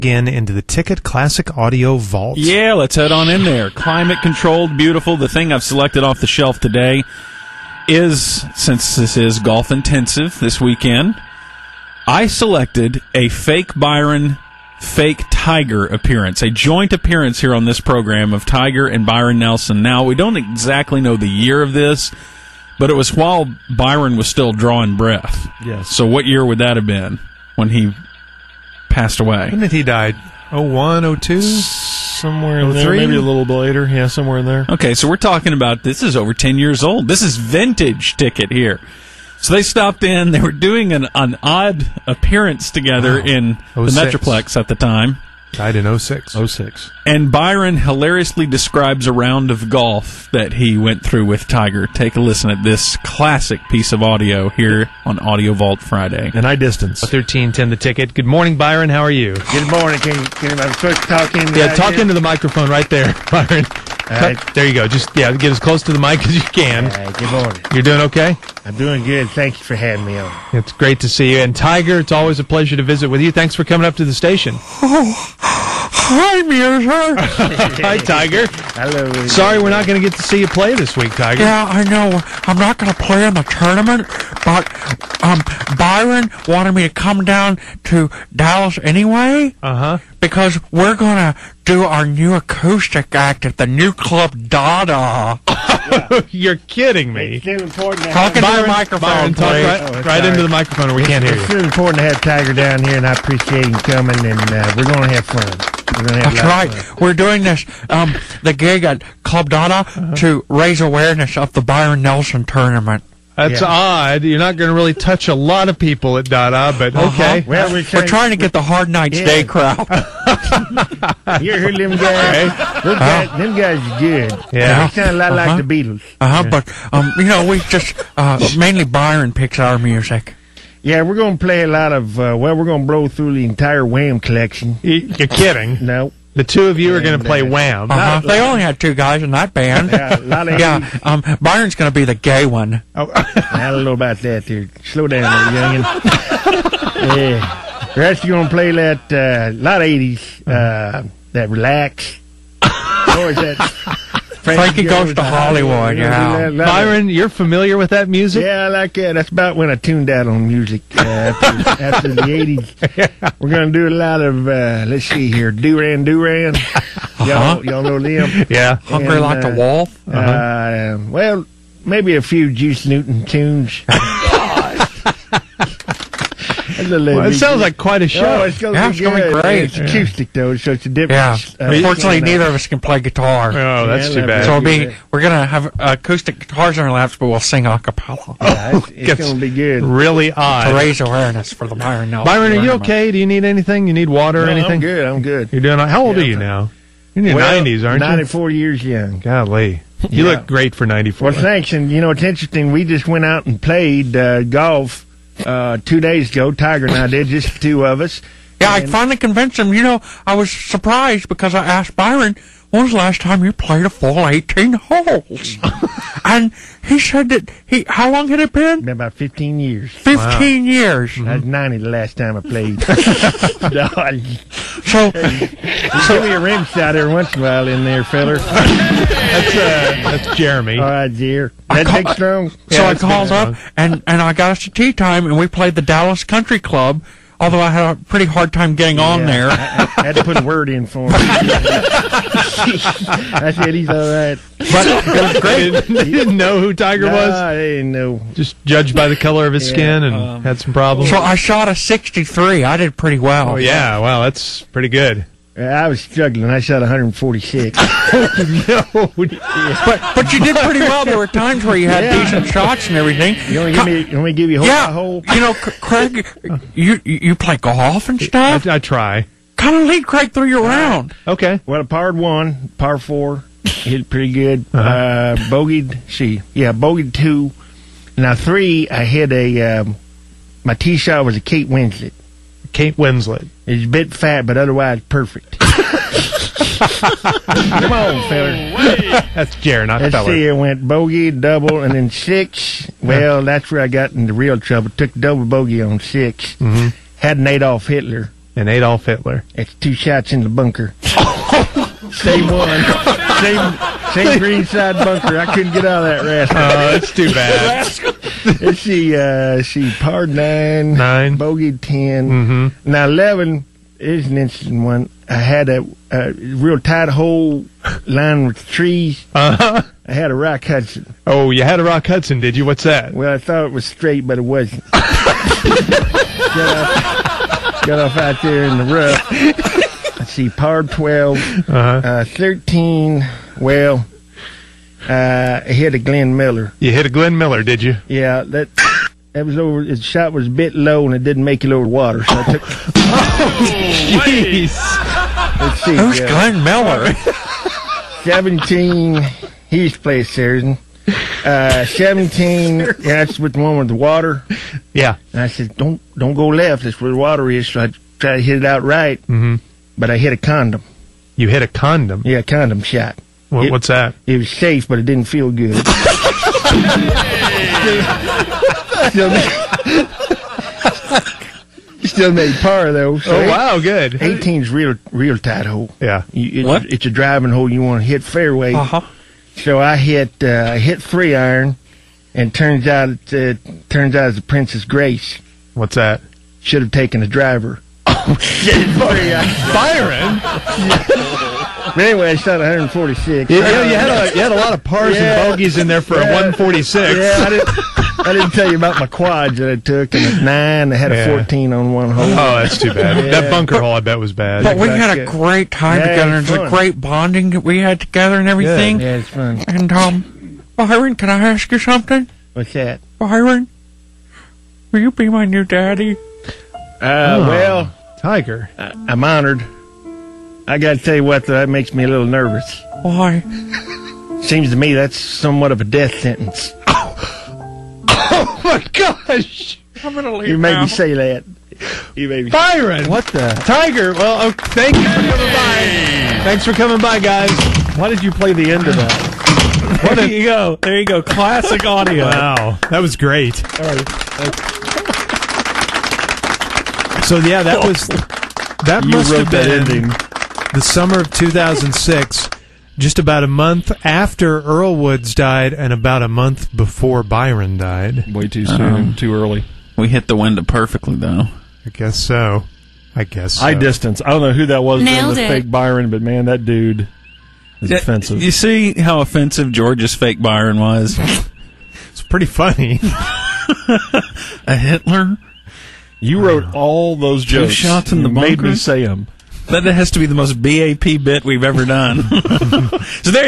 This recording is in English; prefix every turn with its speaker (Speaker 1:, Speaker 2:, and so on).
Speaker 1: Again, into the Ticket Classic Audio Vault.
Speaker 2: Yeah, let's head on in there. Climate-controlled, beautiful. The thing I've selected off the shelf today is, since this is golf intensive this weekend, I selected a fake Byron, fake Tiger appearance, a joint appearance here on this program of Tiger and Byron Nelson. Now, we don't exactly know the year of this, but it was while Byron was still drawing breath.
Speaker 1: Yes.
Speaker 2: So what year would that have been when he passed away?
Speaker 1: When did he die? 01, 02?
Speaker 3: Somewhere in there,
Speaker 1: 03?
Speaker 3: maybe a little bit later. Yeah, somewhere in there.
Speaker 2: Okay, so we're talking about, this is over 10 years old. This is vintage Ticket here. So they stopped in. They were doing an odd appearance together in the
Speaker 1: 06.
Speaker 2: Metroplex at the time.
Speaker 1: Died in 06.
Speaker 3: 06.
Speaker 2: And Byron hilariously describes a round of golf that he went through with Tiger. Take a listen at this classic piece of audio here on Audio Vault Friday.
Speaker 3: And I distance.
Speaker 1: 1310 the Ticket. Good morning, Byron. How are you?
Speaker 4: Good morning. Can I first talk in?
Speaker 1: Yeah, talk into the microphone right there, Byron.
Speaker 4: right.
Speaker 1: There you go. Just, get as close to the mic as you can.
Speaker 4: Good morning.
Speaker 1: You're doing okay?
Speaker 4: I'm doing good. Thank you for having me on.
Speaker 1: It's great to see you. And Tiger, it's always a pleasure to visit with you. Thanks for coming up to the station.
Speaker 5: Hi, Muser.
Speaker 1: Hi, Tiger.
Speaker 4: Hello.
Speaker 1: Sorry we're not going to get to see you play this week, Tiger.
Speaker 5: Yeah, I know. I'm not going to play in the tournament, but Byron wanted me to come down to Dallas anyway.
Speaker 1: Uh-huh.
Speaker 5: Because we're going to do our new acoustic act at the new club Dada.
Speaker 1: You're kidding me.
Speaker 4: It's still important to
Speaker 5: Talking
Speaker 4: have,
Speaker 5: to the microphone,
Speaker 1: Byron, talk
Speaker 5: please.
Speaker 1: right into the microphone or we can't hear
Speaker 4: it's
Speaker 1: you.
Speaker 4: still important to have Tiger down here, and I appreciate him coming, and we're going to have fun. We're going to have
Speaker 5: That's
Speaker 4: a lot
Speaker 5: right.
Speaker 4: of fun.
Speaker 5: We're doing this, the gig at Club Dada to raise awareness of the Byron Nelson tournament.
Speaker 1: That's
Speaker 4: Yeah.
Speaker 1: odd. You're not going to really touch a lot of people at Dada, but okay.
Speaker 4: Well,
Speaker 5: We're trying to get the Hard Nights
Speaker 4: Yeah.
Speaker 5: Day crowd.
Speaker 4: You heard them guys? Them guys are good.
Speaker 1: Yeah.
Speaker 4: They sound a lot like the Beatles.
Speaker 5: But, we just, mainly Byron picks our music.
Speaker 4: Yeah, we're going to play a lot of, we're going to blow through the entire Wham collection.
Speaker 1: You're kidding.
Speaker 4: No.
Speaker 1: The two of you are going to play Wham.
Speaker 5: They only had two guys in that band.
Speaker 4: Yeah, a lot of
Speaker 5: Byron's going to be the gay one.
Speaker 4: I don't know about that there. Slow down there, youngin'. Yeah. We're actually going to play that, a lot of 80s, that Relax. Or is that
Speaker 5: Frankie Goes to Hollywood, yeah.
Speaker 1: Byron, you're familiar with that music?
Speaker 4: Yeah, I like that. That's about when I tuned out on music after the 80s. We're going to do a lot of, let's see here, Duran Duran. Y'all know them?
Speaker 1: Yeah.
Speaker 5: Hungry
Speaker 4: And,
Speaker 5: Like the Wolf.
Speaker 4: Well, maybe a few Juice Newton tunes.
Speaker 1: Well, it sounds like quite a show.
Speaker 4: Oh, it's going
Speaker 5: Yeah,
Speaker 4: to
Speaker 5: it's
Speaker 4: be
Speaker 5: gonna be
Speaker 4: good.
Speaker 5: great.
Speaker 4: It's acoustic, though, so it's a different...
Speaker 5: Yeah. Unfortunately, neither of us can play guitar.
Speaker 1: Oh, that's
Speaker 4: Yeah,
Speaker 1: too bad.
Speaker 5: So we're going to have acoustic guitars in our laps, but we'll sing a cappella
Speaker 4: It's going to be good.
Speaker 1: Really
Speaker 5: to
Speaker 1: odd.
Speaker 5: raise awareness for the Byron Nelson.
Speaker 1: Byron, are you
Speaker 5: tournament.
Speaker 1: okay? Do you need anything? You need water or
Speaker 4: No,
Speaker 1: anything?
Speaker 4: I'm good.
Speaker 1: You're doing. How old are you now? You're in your 90s, aren't you?
Speaker 4: 94 years young.
Speaker 1: Golly, you look great for 94.
Speaker 4: Well, thanks. And, it's interesting. We just went out and played golf 2 days ago. Tiger and I did, just the two of us.
Speaker 5: Yeah, I finally convinced him. I was surprised because I asked Byron, when was the last time you played a full 18 holes? And he said that how long had it been?
Speaker 4: Been about 15 years.
Speaker 5: 15 years.
Speaker 4: I was 90 the last time I played.
Speaker 5: So,
Speaker 4: Give me a rim shot every once in a while in there, feller.
Speaker 1: That's Jeremy.
Speaker 4: All right, dear. That big strong?
Speaker 5: so I called up and I got us a tee time and we played the Dallas Country Club. Although I had a pretty hard time getting on there.
Speaker 4: I had to put a word in for him. I said he's all right.
Speaker 1: But it was great. They didn't know who Tiger was.
Speaker 4: I didn't know.
Speaker 1: Just judged by the color of his skin and had some problems.
Speaker 5: So I shot a 63. I did pretty well.
Speaker 1: Oh, yeah. Wow, that's pretty good.
Speaker 4: I was struggling. I shot 146.
Speaker 1: No.
Speaker 5: But you did pretty well. There were times where you had decent shots and everything.
Speaker 4: You want me to give you a hole?
Speaker 5: Craig, you play golf and stuff?
Speaker 1: I try.
Speaker 5: Kind of lead Craig through your round.
Speaker 1: Okay.
Speaker 4: Well, par 1, par 4, hit pretty good. Bogeyed 2. Now 3, I hit my tee shot was a Kate Winslet.
Speaker 1: Kate Winslet.
Speaker 4: It's a bit fat, but otherwise perfect. Come on, feller.
Speaker 1: That's Jared, not
Speaker 4: Let's
Speaker 1: feller.
Speaker 4: see, I went bogey, double, and then 6. Well, that's where I got into real trouble. Took double bogey on 6.
Speaker 1: Mm-hmm.
Speaker 4: Had an Adolf Hitler
Speaker 1: And Adolf Hitler.
Speaker 4: It's 2 shots in the bunker. Same one. Same green side bunker. I couldn't get out of that rascal.
Speaker 1: Oh, that's too bad.
Speaker 4: She parred 9.
Speaker 1: 9.
Speaker 4: Bogeyed 10.
Speaker 1: Mm-hmm.
Speaker 4: Now 11 is an interesting one. I had a real tight hole lined with trees.
Speaker 1: Uh-huh.
Speaker 4: I had a Rock Hudson.
Speaker 1: Oh, you had a Rock Hudson, did you? What's that?
Speaker 4: Well, I thought it was straight, but it wasn't. Got off out there in the rough. Let's see, par 12. 13, well, I hit a Glenn Miller.
Speaker 1: You hit a Glenn Miller, did you?
Speaker 4: Yeah, that was over. His shot was a bit low, and it didn't make it over the water, so I took...
Speaker 1: Jeez.
Speaker 4: Let's see.
Speaker 5: Who's Glenn Miller?
Speaker 4: 17, he used to play at Saracen. 17, yeah, that's with the one with the water.
Speaker 1: Yeah.
Speaker 4: And I said, don't go left. That's where the water is. So I tried to hit it out right.
Speaker 1: Mm-hmm. But
Speaker 4: I hit a condom.
Speaker 1: You hit a condom?
Speaker 4: Yeah, a condom shot.
Speaker 1: What's that?
Speaker 4: It was safe, but it didn't feel good. Still made par, though. So
Speaker 1: wow, good.
Speaker 4: 18's real tight hole.
Speaker 1: Yeah.
Speaker 4: It's a driving hole. You want to hit fairway.
Speaker 5: Uh-huh.
Speaker 4: So I hit 3 iron, and turns out it's the Princess Grace.
Speaker 1: What's that?
Speaker 4: Should have taken a driver. Oh shit!
Speaker 1: Byron.
Speaker 4: But anyway, I shot 146.
Speaker 1: You had a lot of pars and bogeys in there for a 146.
Speaker 4: Yeah, I didn't tell you about my quads that I took, and at 9 I had a 14 on one hole.
Speaker 1: Oh, that's too bad. That bunker hole, I bet, was bad.
Speaker 5: But we had a great time together. It's a great bonding that we had together and everything.
Speaker 4: Yeah, it's fun.
Speaker 5: And, Byron, can I ask you something?
Speaker 4: What's that?
Speaker 5: Byron, will you be my new daddy?
Speaker 4: Well,
Speaker 1: Tiger.
Speaker 4: I'm honored. I got to tell you what, though, that makes me a little nervous.
Speaker 5: Why?
Speaker 4: Seems to me that's somewhat of a death sentence.
Speaker 1: Oh my gosh!
Speaker 5: I'm going to leave
Speaker 4: You made
Speaker 5: now.
Speaker 4: me say that. You made me.
Speaker 1: Byron!
Speaker 3: What the?
Speaker 1: Tiger! Well, thank you for coming by. Thanks for coming by, guys.
Speaker 3: Why did you play the end of that?
Speaker 2: There you go. There you go. Classic audio.
Speaker 1: Wow, that was great. So yeah, that must have been the summer of 2006, just about a month after Earl Woods died and about a month before Byron died.
Speaker 3: Way too soon. Too early.
Speaker 2: We hit the window perfectly, though.
Speaker 1: I guess so.
Speaker 3: I distance. I don't know who that was doing
Speaker 6: Nailed
Speaker 3: the
Speaker 6: it.
Speaker 3: fake Byron, but man, that dude is offensive.
Speaker 2: You see how offensive George's fake Byron was?
Speaker 1: It's pretty funny.
Speaker 2: A Hitler?
Speaker 3: You wrote all those
Speaker 2: 2
Speaker 3: jokes.
Speaker 2: shots in the
Speaker 3: You made me
Speaker 2: bunker?
Speaker 3: say them.
Speaker 2: That has to be the most BAP bit we've ever done. So there